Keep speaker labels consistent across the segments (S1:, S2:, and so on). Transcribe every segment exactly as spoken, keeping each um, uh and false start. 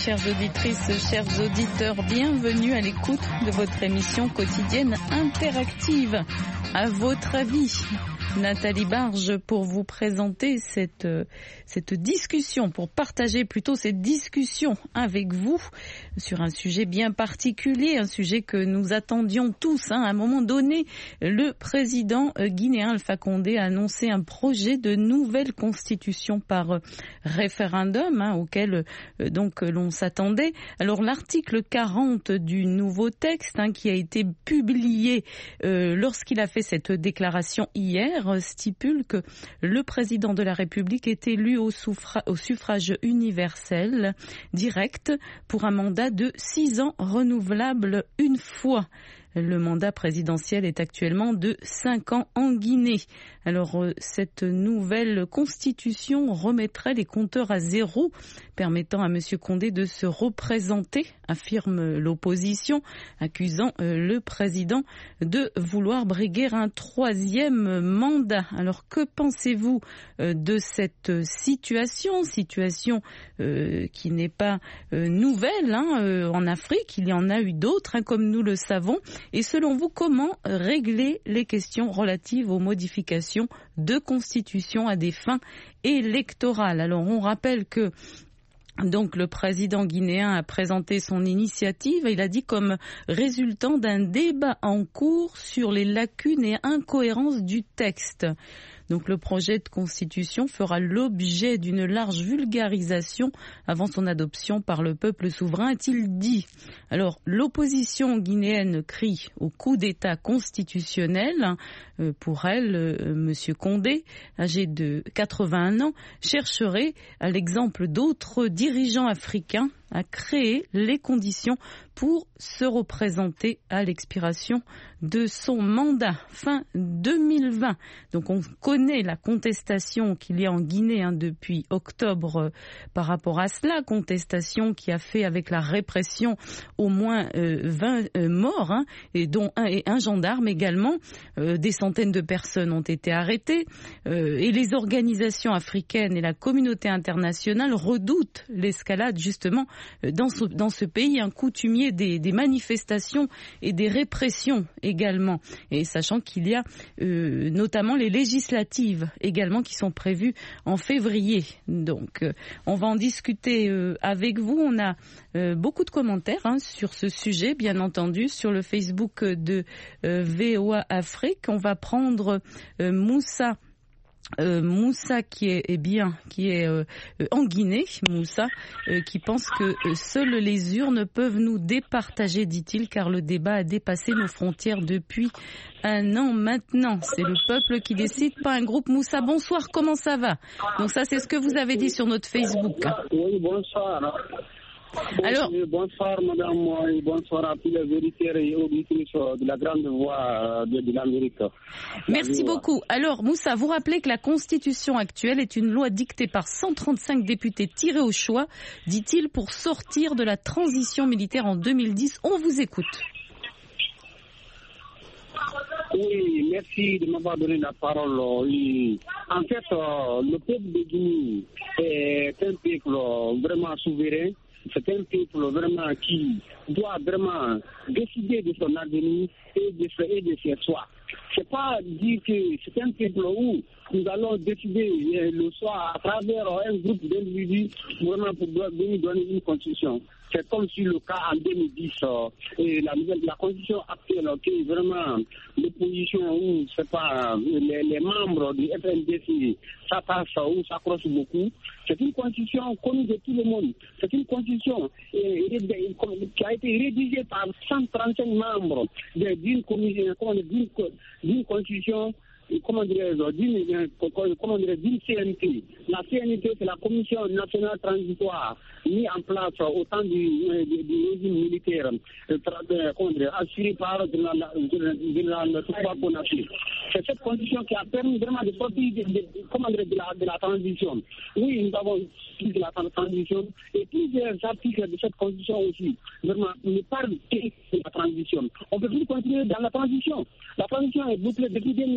S1: chères auditrices, chers auditeurs, bienvenue à l'écoute de votre émission quotidienne interactive. À votre avis, Nathalie Barge pour vous présenter cette, cette discussion, pour partager plutôt cette discussion avec vous sur un sujet bien particulier, un sujet que nous attendions tous. Hein. À un moment donné, le président guinéen Alpha Condé a annoncé un projet de nouvelle constitution par référendum hein, auquel euh, donc l'on s'attendait. Alors l'article quarante du nouveau texte hein, qui a été publié euh, lorsqu'il a fait cette déclaration hier stipule que le président de la République est élu au, suffra- au suffrage universel direct pour un mandat de six ans renouvelable une fois. Le mandat présidentiel est actuellement de cinq ans en Guinée. Alors, cette nouvelle constitution remettrait les compteurs à zéro, permettant à M. Condé de se représenter, affirme l'opposition, accusant le président de vouloir briguer un troisième mandat. Alors, que pensez-vous de cette situation, situation euh, qui n'est pas euh, nouvelle hein, euh, en Afrique, il y en a eu d'autres, hein, comme nous le savons. Et selon vous, comment régler les questions relatives aux modifications de constitution à des fins électorales? Alors, on rappelle que donc le président guinéen a présenté son initiative, il a dit comme résultant d'un débat en cours sur les lacunes et incohérences du texte. Donc le projet de constitution fera l'objet d'une large vulgarisation avant son adoption par le peuple souverain, a-t-il dit. Alors l'opposition guinéenne crie au coup d'État constitutionnel. Euh, pour elle, euh, M. Condé, âgé de quatre-vingt-un ans, chercherait, à l'exemple d'autres dirigeants africains, à créer les conditions pour se représenter à l'expiration de son mandat, fin deux mille vingt. Donc on connaît la contestation qu'il y a en Guinée hein, depuis octobre euh, par rapport à cela, contestation qui a fait avec la répression au moins euh, vingt euh, morts, hein, et dont un, et un gendarme également. Euh, des centaines de personnes ont été arrêtées euh, et les organisations africaines et la communauté internationale redoutent l'escalade justement dans ce, dans ce pays, un coutumier des, des manifestations et des répressions également. Et sachant qu'il y a euh, notamment les législatives également qui sont prévues en février. Donc euh, on va en discuter euh, avec vous. On a euh, beaucoup de commentaires hein, sur ce sujet, bien entendu, sur le Facebook de euh, V O A Afrique. On va prendre euh, Moussa. Euh, Moussa qui est, est bien, qui est euh, en Guinée, Moussa, euh, qui pense que euh, seules les urnes peuvent nous départager, dit-il, car le débat a dépassé nos frontières depuis un an maintenant. C'est le peuple qui décide, pas un groupe. Moussa, bonsoir, comment ça va? Donc ça, c'est ce que vous avez dit sur notre Facebook.
S2: Oui, bonsoir. Alors, bonsoir madame, et bonsoir à tous les auditeurs et auditrices de la grande voix de, de l'Amérique.
S1: Merci beaucoup. Alors Moussa, vous rappelez que la constitution actuelle est une loi dictée par cent trente-cinq députés tirés au choix, dit-il, pour sortir de la transition militaire en deux mille dix. On vous écoute.
S2: Oui, merci de m'avoir donné la parole. Oui. En fait, le peuple de Guinée est un peuple vraiment souverain. C'est un peuple vraiment qui doit vraiment décider de son avenir et de, et de ses choix. C'est pas dire que c'est un peuple où nous allons décider le soir à travers un groupe d'individus vraiment pour venir donner une constitution. C'est comme si le cas en deux mille dix, euh, et la, la constitution actuelle qui est vraiment l'opposition où c'est pas les, les membres du F N D C s'attachent ou s'accrochent beaucoup. C'est une constitution connue de tout le monde. C'est une constitution et, et, qui a été rédigée par cent trente-cinq membres d'une commission, d'une, d'une constitution. Comment dirais-je, d'une, comment dirais-je, d'une C N T. La C N T, c'est la Commission nationale transitoire, mise en place au temps du, du, du régime militaire, comment dirais-je, assurée par le général Touba Konaté. C'est cette constitution qui a permis vraiment de sortir de, de, comment dirais-je, de, la, de la transition. Oui, nous avons suivi de la transition et plusieurs articles de cette constitution aussi, vraiment, nous parlent de la transition. On ne peut plus continuer dans la transition. La transition est bouclée depuis deux mille dix.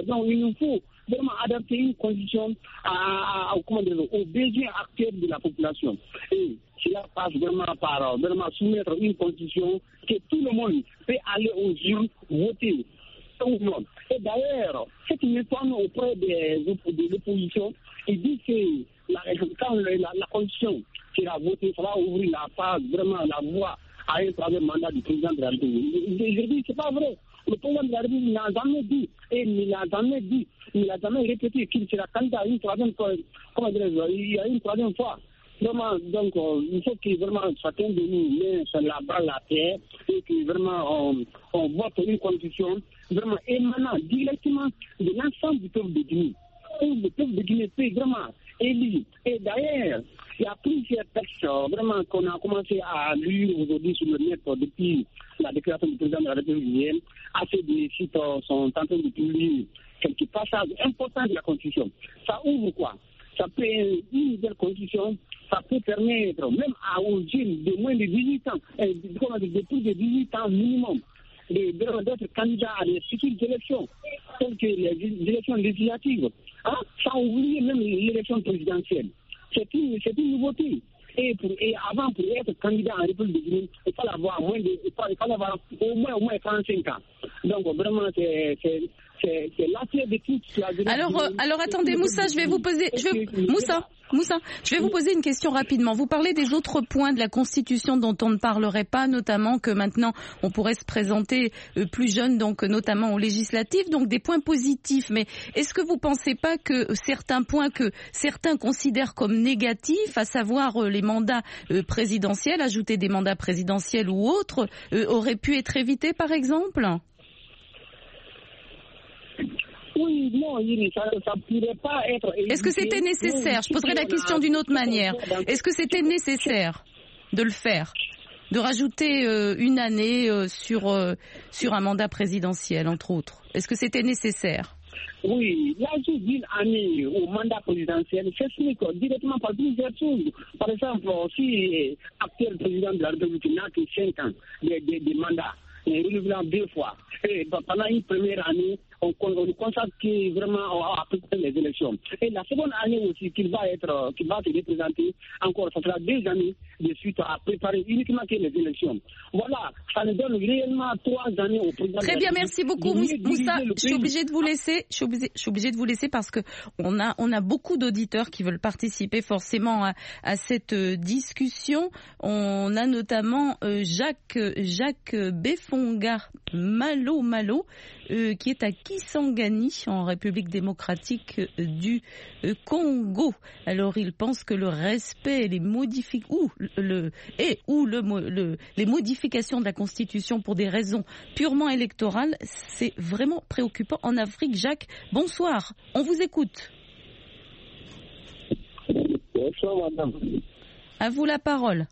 S2: Donc il nous faut vraiment adapter une condition à, à, à, comment dire, aux besoins actuels de la population. Et cela passe vraiment par vraiment soumettre une condition que tout le monde peut aller aux urnes voter. Et d'ailleurs, cette réforme auprès des, de l'opposition, il dit que la, quand la, la condition sera votée, ça va ouvrir la phase, vraiment la voie à un troisième mandat du président de la République. Je dis, c'est pas vrai. Le président de la République n'a jamais dit, et il n'a jamais dit, il n'a jamais répété qu'il sera candidat à une troisième fois. Comment dirais-je, il y a une troisième fois. Vraiment, donc, euh, il faut que vraiment chacun de nous mette la balle à terre et que vraiment on, on vote une constitution vraiment émanant directement de l'ensemble du peuple de Guinée. Et le peuple de Guinée peut vraiment élire. Et d'ailleurs, il y a plusieurs textes vraiment qu'on a commencé à lire aujourd'hui sur le net depuis la déclaration du président de la République. Assez de sites sont en train de publier quelques passages importants de la Constitution. Ça ouvre quoi? Ça peut une nouvelle constitution, ça peut permettre même à aux jeunes de moins de dix-huit ans, de, de plus de dix-huit ans minimum, d'être candidats à des futures élections, telles que les élections législatives, hein, sans oublier même l'élection présidentielle. C'est une, c'est une nouveauté. Et, pour, et avant, pour être candidat en République de Guinée, il fallait avoir, moins de, il fallait, il fallait avoir au moins, au moins trente-cinq ans. Donc vraiment, c'est, c'est, c'est, c'est l'affaire de toute la Guinée.
S1: Alors, euh, alors attendez, Moussa, je vais vous poser... Je vais, Moussa, Moussa, je vais vous poser une question rapidement. Vous parlez des autres points de la Constitution dont on ne parlerait pas, notamment que maintenant on pourrait se présenter plus jeune, donc notamment aux législatives, donc des points positifs. Mais est-ce que vous ne pensez pas que certains points que certains considèrent comme négatifs, à savoir les mandats présidentiels, ajouter des mandats présidentiels ou autres, auraient pu être évités par exemple ?
S2: Oui, non, ça ne pourrait pas être...
S1: Est-ce que c'était nécessaire? Je poserai la question d'une autre manière. Est-ce que c'était nécessaire de le faire? De rajouter euh, une année euh, sur, euh, sur un mandat présidentiel, entre autres? Est-ce que c'était nécessaire?
S2: Oui, l'ajout d'une année au mandat présidentiel s'explique directement par plusieurs choses. Par exemple, si l'actuel président de la République n'a que cinq ans de, de, de mandat, renouvelant deux fois, et pendant une première année, on, on constate qu'il vraiment à préparer les élections. Et la seconde année aussi, qu'il va être, qu'il va se représenter, encore, ça sera deux années de suite à préparer uniquement que les élections. Voilà, ça nous donne réellement trois années au président.
S1: Très bien, merci beaucoup, Moussa. Je suis obligée de vous laisser. Je suis obligée, je suis obligée de vous laisser parce que on a, on a beaucoup d'auditeurs qui veulent participer forcément à, à cette discussion. On a notamment euh, Jacques, Jacques Befonga Malo Malo, euh, qui est à Kisangani, en République démocratique du euh, Congo. Alors, il pense que le respect, les modifi- ou le et ou le, le les modifications de la Constitution pour des raisons purement électorales, c'est vraiment préoccupant en Afrique. Jacques, bonsoir. On vous écoute.
S2: Bonsoir, madame.
S1: À vous la parole.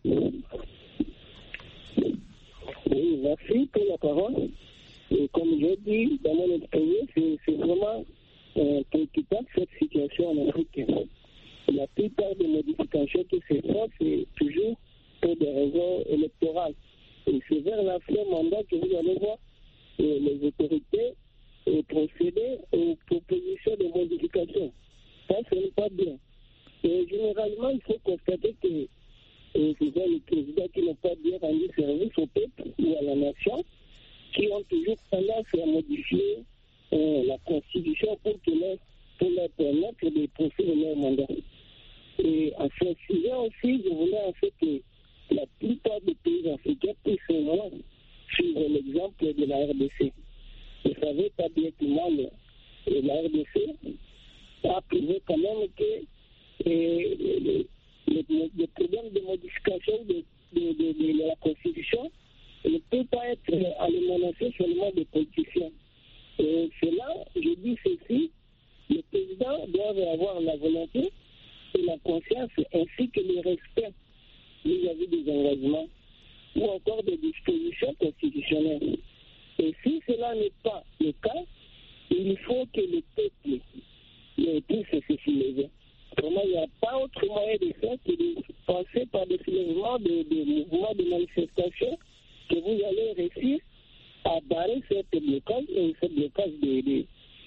S2: Oui, merci pour la parole. Et comme je dis dans mon exposé, c'est, c'est vraiment euh, préoccupant cette situation en Afrique. La plupart des modifications qui se font, c'est toujours pour des raisons électorales. Et c'est vers la fin mandat que vous allez voir euh, les autorités euh, procéder aux propositions de modification. Ça, ce n'est pas bien. Et généralement, il faut constater que euh, c'est les présidents qui n'ont pas bien rendu service au peuple ou à la nation, qui ont toujours tendance à modifier euh, la Constitution pour, que leur, pour leur permettre de poursuivre leur mandat. Et à ce sujet aussi, je voulais en fait que la plupart des pays africains puissent moins suivre l'exemple de la R D C. Vous savez pas bien comment le, la R D C a prouvé quand même que et, le, le, le, le problème de modification de, de, de, de, de la Constitution ne peut pas être à l'émanation seulement des politiciens. Et c'est là, je dis ceci, le président doit avoir la volonté et la conscience ainsi que le respect vis-à-vis des engagements ou encore des dispositions constitutionnelles. Et si cela n'est pas le cas, il faut que le peuple puisse se soulever. Vraiment, il n'y a pas autre moyen de faire que de passer par des soulèvements, des de mouvements de manifestation, que vous allez réussir à barrer cette blocage, ce blocage de, de,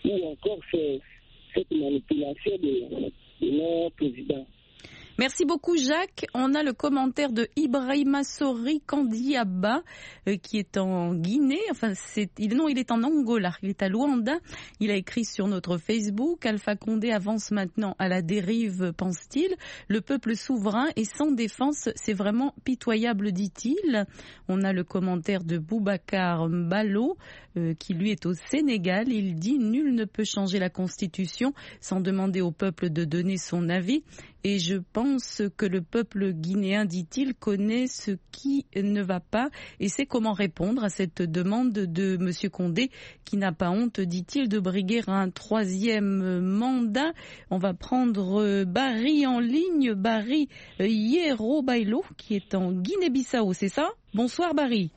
S2: ou encore c'est cette manipulation de, de nos présidents.
S1: Merci beaucoup Jacques. On a le commentaire de Ibrahima Sori Kandiaba euh, qui est en Guinée. Enfin, c'est, il, non, il est en Angola. Il est à Luanda. Il a écrit sur notre Facebook: Alpha Condé avance maintenant à la dérive, pense-t-il. Le peuple souverain est sans défense. C'est vraiment pitoyable, dit-il. On a le commentaire de Boubacar Mbalo euh, qui lui est au Sénégal. Il dit: nul ne peut changer la Constitution sans demander au peuple de donner son avis. Et je pense que le peuple guinéen, dit-il, connaît ce qui ne va pas et sait comment répondre à cette demande de M. Condé, qui n'a pas honte, dit-il, de briguer un troisième mandat. On va prendre Barry en ligne, Barry Hierro Bailo, qui est en Guinée-Bissau, c'est ça? Bonsoir Barry.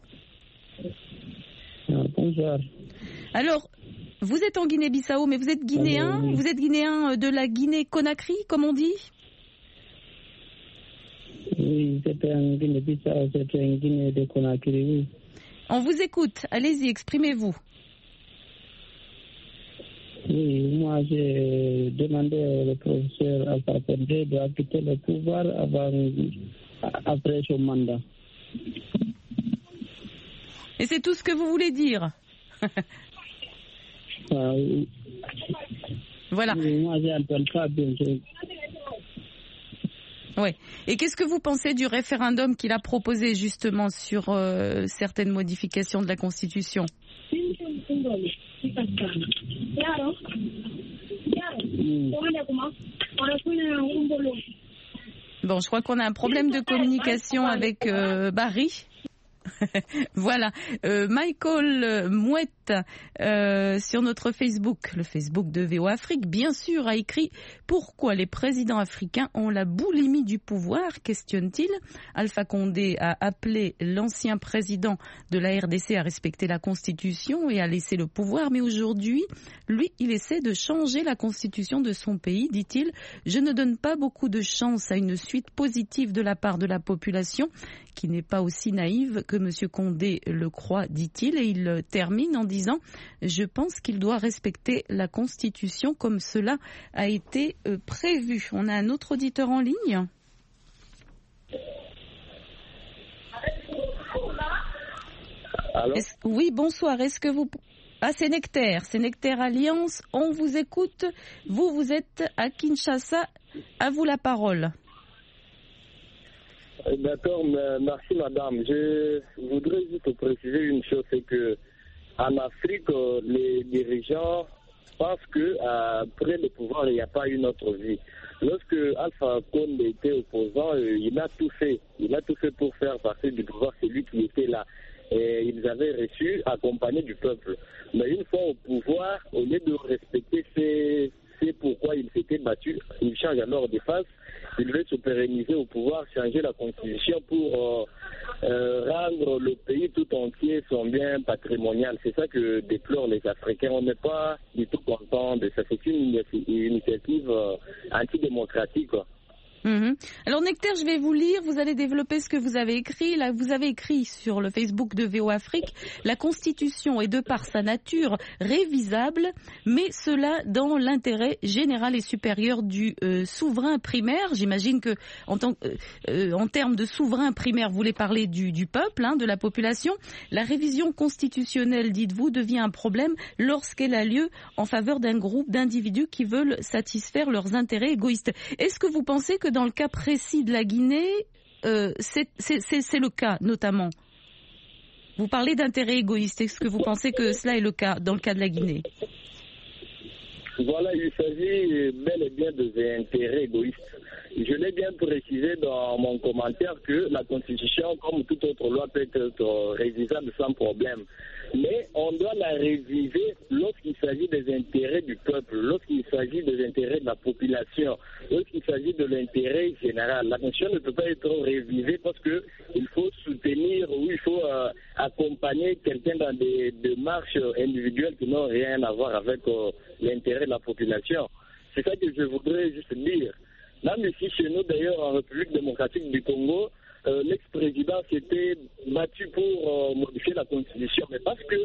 S2: Bonsoir.
S1: Alors, vous êtes en Guinée-Bissau, mais vous êtes guinéen,
S2: oui.
S1: Vous êtes guinéen de la Guinée-Conakry, comme on dit?
S2: Oui, c'est un Guinée-Bissau, c'est un Guinée de Conakry, oui.
S1: On vous écoute, allez-y, exprimez-vous.
S2: Oui, moi j'ai demandé au professeur Alpha Condé de quitter le pouvoir avant, après son mandat.
S1: Et c'est tout ce que vous voulez dire?
S2: Ah, oui.
S1: Voilà.
S2: Oui, moi j'ai entendu ça, bien sûr.
S1: Ouais. Et qu'est-ce que vous pensez du référendum qu'il a proposé justement sur euh, certaines modifications de la Constitution? Bon, je crois qu'on a un problème de communication avec euh, Barry. Voilà, euh, Michael Mouette euh, sur notre Facebook, le Facebook de V O Afrique, bien sûr, a écrit: pourquoi les présidents africains ont la boulimie du pouvoir, questionne-t-il. Alpha Condé a appelé l'ancien président de la R D C à respecter la Constitution et à laisser le pouvoir, mais aujourd'hui, lui, il essaie de changer la Constitution de son pays, dit-il. Je ne donne pas beaucoup de chance à une suite positive de la part de la population, qui n'est pas aussi naïve que M. Condé le croit, dit-il, et il termine en disant: je pense qu'il doit respecter la Constitution comme cela a été euh, prévu. On a un autre auditeur en ligne.
S2: Allô?
S1: Oui, bonsoir. Est-ce que vous... Ah, c'est Nectaire, c'est Nectaire Alliance. On vous écoute. Vous, vous êtes à Kinshasa. À vous la parole.
S2: D'accord, merci madame. Je voudrais juste préciser une chose, c'est que en Afrique, les dirigeants pensent que après le pouvoir, il n'y a pas une autre vie. Lorsque Alpha Condé était opposant, il a tout fait. Il a tout fait pour faire passer du pouvoir celui qui était là. Et ils avaient reçu, accompagné du peuple. Mais une fois au pouvoir, au lieu de respecter ces, ces pourquoi ils s'étaient battus, ils changent alors de face. Ils veulent se pérenniser au pouvoir, changer la constitution pour euh, euh, rendre le pays tout entier son bien patrimonial. C'est ça que déplorent les Africains. On n'est pas du tout content de ça. C'est une initiative euh, antidémocratique, quoi.
S1: Mmh. Alors Nectaire, je vais vous lire, vous allez développer ce que vous avez écrit. Là, vous avez écrit sur le Facebook de V O Afrique: la Constitution est de par sa nature révisable, mais cela dans l'intérêt général et supérieur du euh, souverain primaire. J'imagine que en, tant, euh, euh, en termes de souverain primaire, vous voulez parler du, du peuple, hein, de la population. La révision constitutionnelle, dites-vous, devient un problème lorsqu'elle a lieu en faveur d'un groupe d'individus qui veulent satisfaire leurs intérêts égoïstes. Est-ce que vous pensez que dans le cas précis de la Guinée, euh, c'est, c'est, c'est, c'est le cas, notamment? Vous parlez d'intérêt égoïste. Est-ce que vous pensez que cela est le cas dans le cas de la Guinée?
S2: Voilà, il s'agit bel et bien des intérêts égoïstes. Je l'ai bien précisé dans mon commentaire que la Constitution, comme toute autre loi, peut être révisable sans problème. Mais on doit la réviser lorsqu'il s'agit des intérêts du peuple, lorsqu'il s'agit des intérêts de la population, lorsqu'il s'agit de l'intérêt général. La Constitution ne peut pas être révisée parce qu'il faut soutenir ou il faut euh, accompagner quelqu'un dans des démarches individuelles qui n'ont rien à voir avec euh, l'intérêt de la population. C'est ça que je voudrais juste dire. Même ici, chez nous, d'ailleurs, en République démocratique du Congo, euh, l'ex-président s'était battu pour euh, modifier la Constitution. Mais parce que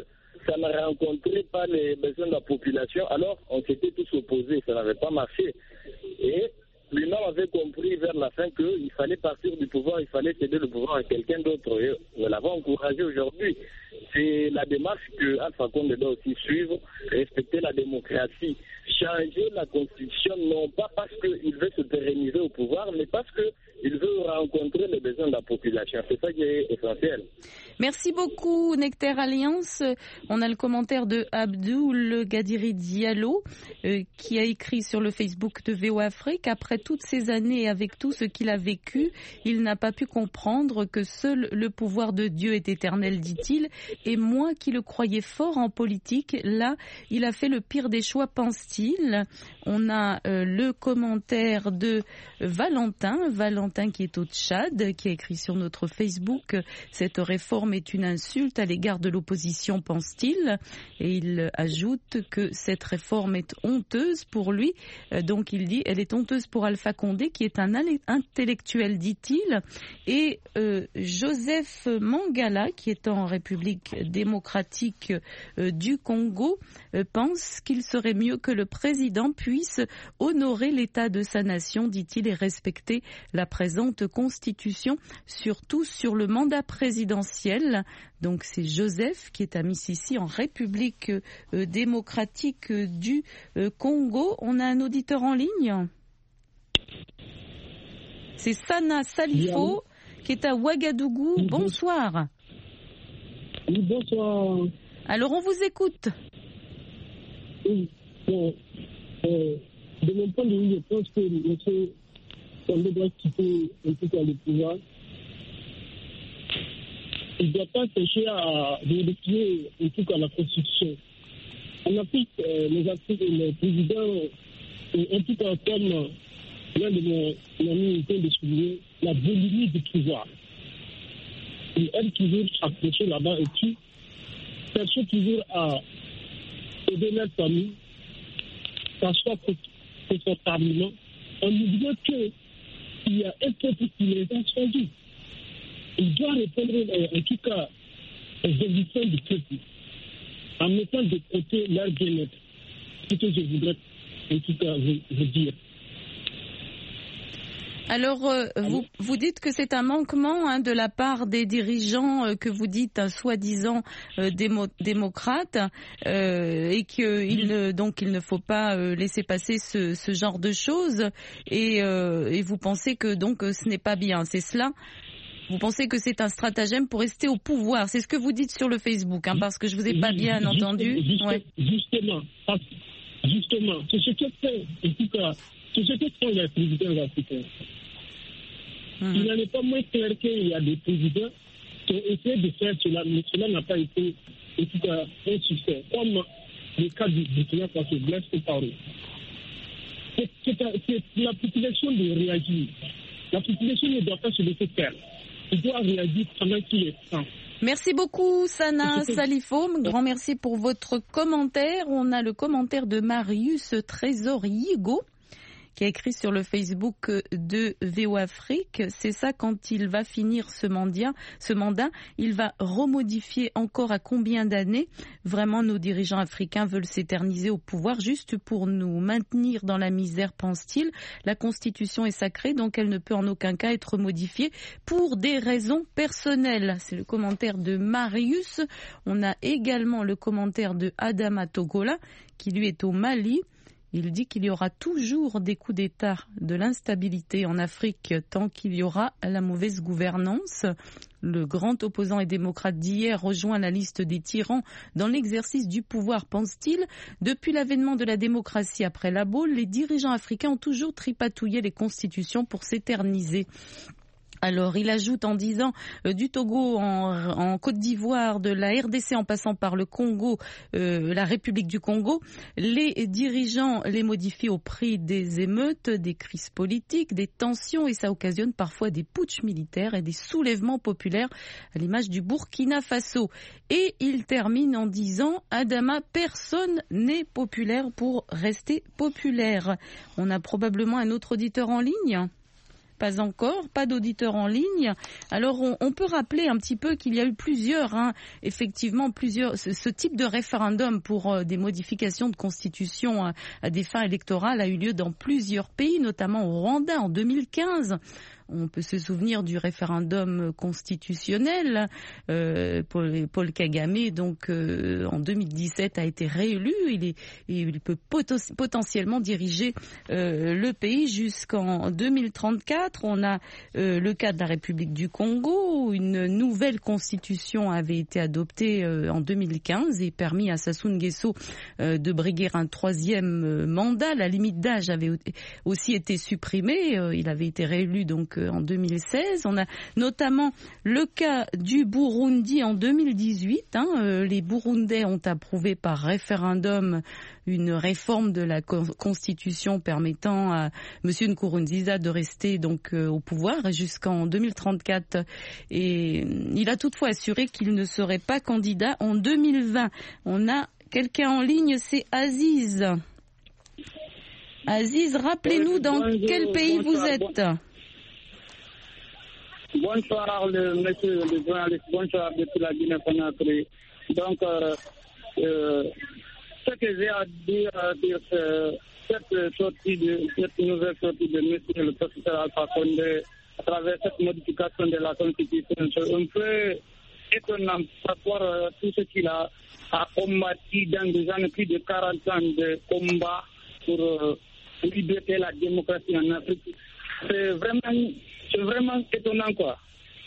S3: ça ne rencontrait pas les besoins de la population, alors on s'était tous opposés, ça n'avait pas marché. Et l'U N A M avait compris vers la fin qu'il fallait partir du pouvoir, il fallait céder le pouvoir à quelqu'un d'autre. Et nous l'avons encouragé aujourd'hui. C'est la démarche que Alpha Condé doit aussi suivre, respecter la démocratie, changer la constitution, non pas parce qu'il veut se pérenniser au pouvoir, mais parce qu'il veut rencontrer les besoins de la population. C'est ça qui est essentiel.
S1: Merci beaucoup, Nectar Alliance. On a le commentaire de Abdoul Gadiri Diallo euh, qui a écrit sur le Facebook de V O Afrique. Après toutes ces années, avec tout ce qu'il a vécu, il n'a pas pu comprendre que seul le pouvoir de Dieu est éternel, dit-il. Et moi qui le croyais fort en politique, là, il a fait le pire des choix, pense-t-il. On a euh, le commentaire de Valentin, Valentin qui est au Tchad, qui a écrit sur notre Facebook « Cette réforme est une insulte à l'égard de l'opposition, pense-t-il ». Et il ajoute que cette réforme est honteuse pour lui. Euh, donc il dit « Elle est honteuse pour Alpha Condé, qui est un intellectuel, dit-il ». Et euh, Joseph Mangala, qui est en République démocratique euh, du Congo, euh, pense qu'il serait mieux que le président puisse honorer l'état de sa nation, dit-il, et respecter la présente constitution, surtout sur le mandat présidentiel. Donc c'est Joseph qui est à Mississi en République euh, démocratique euh, du euh, Congo. On a un auditeur en ligne. C'est Sana Salifo qui est à Ouagadougou. Bonsoir.
S4: Oui, bonsoir.
S1: Alors on vous écoute.
S4: Oui, bon, euh, de mon point de vue, je pense que M. Condé doit quitter un peu le pouvoir. Il ne doit pas chercher à vérifier en tout cas la Constitution. En Afrique, euh, les, Afrique, les présidents, en tout cas comme l'un de mes amis vient de souligner, la boulimie du pouvoir. Ils aiment toujours s'approcher là-bas et puis chercher toujours à aider leur famille, s'asseoir confortablement, en oubliant qu'il y a un peuple qui les a choisis. Il doit répondre en tout cas aux ambitions du peuple, en mettant de côté leur bien-être. C'est ce que je voudrais en tout cas vous, vous dire.
S1: Alors, euh, vous, vous dites que c'est un manquement hein, de la part des dirigeants euh, que vous dites hein, soi-disant euh, démo, démocrates euh, et qu'il ne, donc il ne faut pas euh, laisser passer ce, ce genre de choses et, euh, et vous pensez que donc ce n'est pas bien, c'est cela? Vous pensez que c'est un stratagème pour rester au pouvoir? C'est ce que vous dites sur le Facebook, hein, parce que je vous ai pas bien
S4: justement,
S1: entendu.
S4: Justement,
S1: ouais.
S4: justement, justement, c'est ce que fait, en tout cas, c'est ce que font les présidents africains. Mmh. Il n'en est pas moins clair qu'il y a des présidents qui ont essayé de faire cela, mais cela n'a pas été, en tout cas, un succès. Comme le cas du Burkina Faso, Blaise Compaoré. C'est, c'est, c'est la population de réagir. La population ne doit pas se laisser faire. Il doit réagir pendant qu'il est temps.
S1: Merci beaucoup, Sana Salifo. Grand merci pour votre commentaire. On a le commentaire de Marius Trésor-Yigo qui a écrit sur le Facebook de V O Afrique. C'est ça, quand il va finir ce mandat, ce mandat, il va remodifier encore à combien d'années? Vraiment, nos dirigeants africains veulent s'éterniser au pouvoir juste pour nous maintenir dans la misère, pense-t-il. La Constitution est sacrée, donc elle ne peut en aucun cas être modifiée pour des raisons personnelles. C'est le commentaire de Marius. On a également le commentaire de Adama Togola, qui lui est au Mali. Il dit qu'il y aura toujours des coups d'État, de l'instabilité en Afrique tant qu'il y aura la mauvaise gouvernance. Le grand opposant et démocrate d'hier rejoint la liste des tyrans dans l'exercice du pouvoir, pense-t-il. Depuis l'avènement de la démocratie après la Baule, les dirigeants africains ont toujours tripatouillé les constitutions pour s'éterniser. Alors, il ajoute en disant euh, du Togo en, en Côte d'Ivoire, de la R D C en passant par le Congo, euh, la République du Congo, les dirigeants les modifient au prix des émeutes, des crises politiques, des tensions, et ça occasionne parfois des putschs militaires et des soulèvements populaires à l'image du Burkina Faso. Et il termine en disant « Adama, personne n'est populaire pour rester populaire ». On a probablement un autre auditeur en ligne. Pas encore, pas d'auditeurs en ligne. Alors on, on peut rappeler un petit peu qu'il y a eu plusieurs, hein, effectivement plusieurs, ce, ce type de référendum pour euh, des modifications de constitution à, à des fins électorales a eu lieu dans plusieurs pays, notamment au Rwanda en deux mille quinze. On peut se souvenir du référendum constitutionnel. Euh, Paul, Paul Kagame, donc euh, en deux mille dix-sept, a été réélu. Il, est, il peut poten- potentiellement diriger euh, le pays jusqu'en deux mille trente-quatre. On a euh, le cas de la République du Congo, où une nouvelle constitution avait été adoptée euh, en deux mille quinze et permis à Sassou Nguesso euh, de briguer un troisième euh, mandat. La limite d'âge avait aussi été supprimée. Euh, il avait été réélu donc en deux mille seize. On a notamment le cas du Burundi en deux mille dix-huit. Hein, euh, les Burundais ont approuvé par référendum une réforme de la Constitution permettant à M. Nkurunziza de rester donc euh, au pouvoir jusqu'en deux mille trente-quatre. Et il a toutefois assuré qu'il ne serait pas candidat en deux mille vingt. On a quelqu'un en ligne, c'est Aziz. Aziz, rappelez-nous dans quel pays vous êtes.
S2: Bonsoir, le monsieur le journaliste. Bonsoir depuis la Guinée-Conakry. Donc, euh, euh, ce que j'ai à dire sur euh, cette sortie de cette nouvelle sortie de monsieur le professeur Alpha Condé à travers cette modification de la Constitution, c'est un peu étonnant par rapport à tout ce qu'il a, a combattu dans des années, plus de quarante ans de combat pour euh, libérer la démocratie en Afrique. C'est vraiment C'est vraiment étonnant, quoi,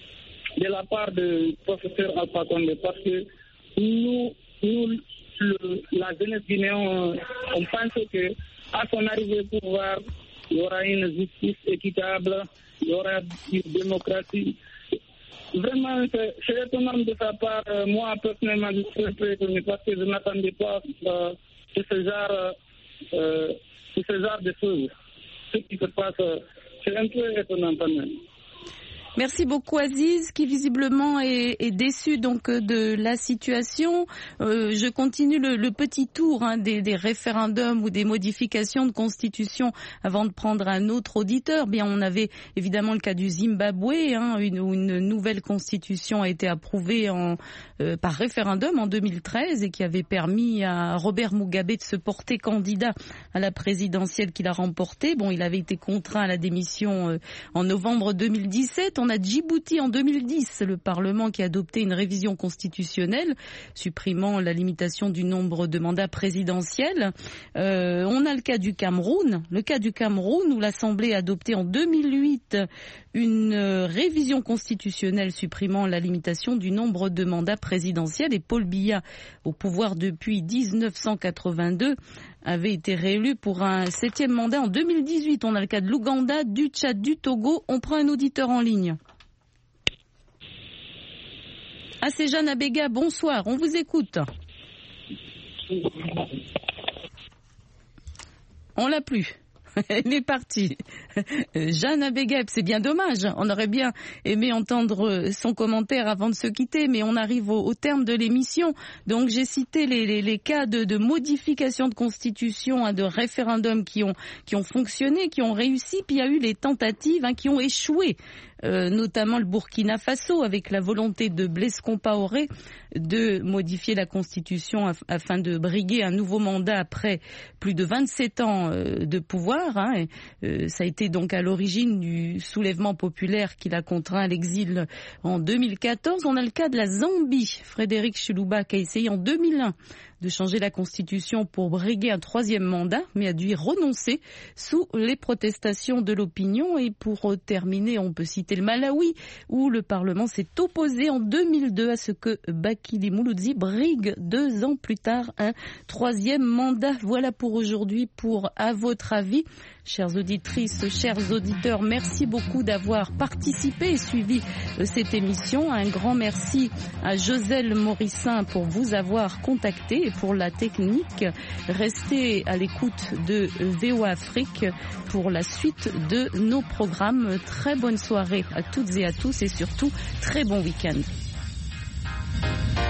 S2: de la part du professeur Alpha Condé, parce que nous, nous le, la jeunesse guinéenne, on pense que à son arrivée au pouvoir, il y aura une justice équitable, il y aura une démocratie. Vraiment, c'est, c'est étonnant de sa part. Moi, personnellement, je suis très étonné parce que je n'attendais pas euh, de ce genre, euh, de ce genre de choses. Ce qui se passe, c'est un peu étonnant quand même.
S1: Merci beaucoup Aziz, qui visiblement est, est déçu donc de la situation. Euh, je continue le, le petit tour hein, des, des référendums ou des modifications de constitution avant de prendre un autre auditeur. Bien, on avait évidemment le cas du Zimbabwe, hein, une, où une nouvelle constitution a été approuvée en, euh, par référendum en deux mille treize et qui avait permis à Robert Mugabe de se porter candidat à la présidentielle qu'il a remportée. Bon, il avait été contraint à la démission euh, en novembre deux mille dix-sept. On a Djibouti en deux mille dix, le Parlement qui a adopté une révision constitutionnelle supprimant la limitation du nombre de mandats présidentiels. Euh, on a le cas du Cameroun, le cas du Cameroun où l'Assemblée a adopté en deux mille huit une révision constitutionnelle supprimant la limitation du nombre de mandats présidentiels et Paul Biya, au pouvoir depuis dix-neuf cent quatre-vingt-deux, avait été réélu pour un septième mandat en deux mille dix-huit. On a le cas de l'Ouganda, du Tchad, du Togo. On prend un auditeur en ligne. Ah, c'est Jeanne Abega. Bonsoir, on vous écoute. On l'a plus. Elle est partie. Jeanne Abega, c'est bien dommage. On aurait bien aimé entendre son commentaire avant de se quitter, mais on arrive au, au terme de l'émission. Donc j'ai cité les, les, les cas de, de modification de constitution, hein, de référendum qui ont, qui ont fonctionné, qui ont réussi, puis il y a eu les tentatives hein, qui ont échoué. Euh, notamment le Burkina Faso, avec la volonté de Blaise Compaoré de modifier la Constitution af- afin de briguer un nouveau mandat après plus de vingt-sept ans euh, de pouvoir. Hein, et, euh, ça a été donc à l'origine du soulèvement populaire qui l'a contraint à l'exil en deux mille quatorze. On a le cas de la Zambie. Frédéric Chiluba qui a essayé en deux mille un de changer la Constitution pour briguer un troisième mandat, mais a dû y renoncer sous les protestations de l'opinion. Et pour terminer, on peut citer le Malawi, où le Parlement s'est opposé en deux mille deux à ce que Bakili Mouloudzi brigue deux ans plus tard un troisième mandat. Voilà pour aujourd'hui pour À votre avis. Chères auditrices, chers auditeurs, merci beaucoup d'avoir participé et suivi cette émission. Un grand merci à Joselle Morissin pour vous avoir contacté et pour la technique. Restez à l'écoute de V O A Afrique pour la suite de nos programmes. Très bonne soirée à toutes et à tous et surtout très bon week-end.